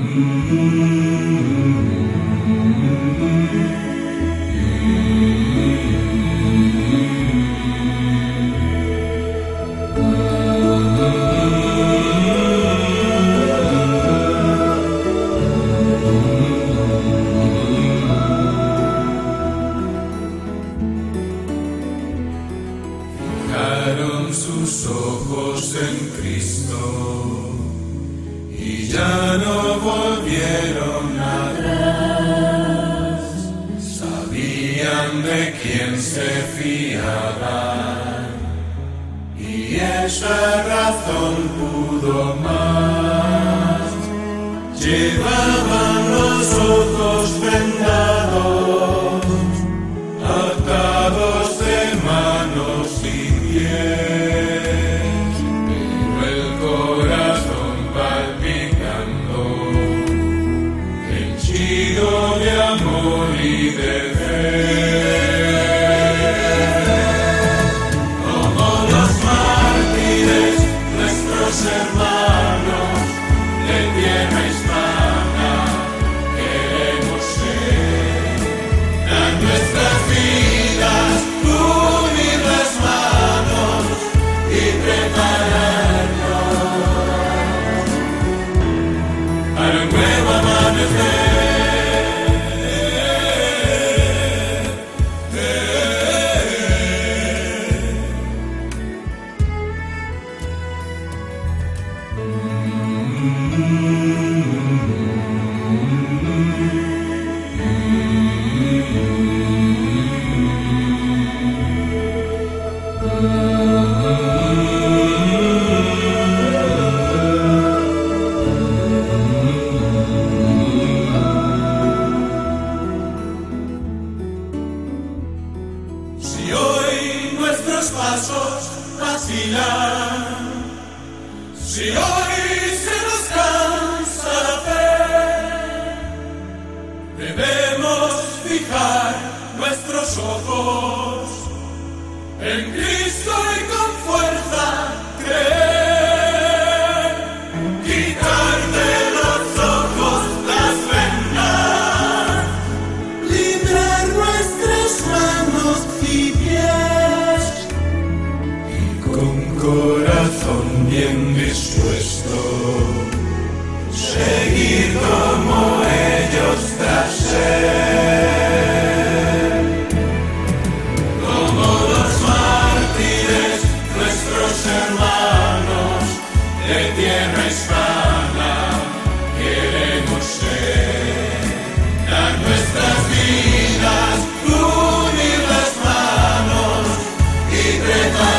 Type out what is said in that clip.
Fijaron sus ojos en Cristo y ya no volvieron atrás. Sabían de quién se fiaban y esa razón pudo más. Llevaban los ojos vendados, atados de manos y pies, pero el corazón palpitando, henchido de amor y de fe. Como los mártires, nuestros hermanos de tierra hispana, queremos ser, dar nuestras vidas, unir las manos y prepararnos para un nuevo amanecer. Si hoy nuestros pasos vacilan, si hoy se nos cansa la fe, debemos fijar nuestros ojos en Cristo y con fuerza creer. Quitar de los ojos las vendas, librar nuestras manos y pies, y con corazón bien dispuesto seguir como ellos tras él. Como los mártires, nuestros hermanos de tierra hispana, queremos ser, dar nuestras vidas, unir las manos y preparar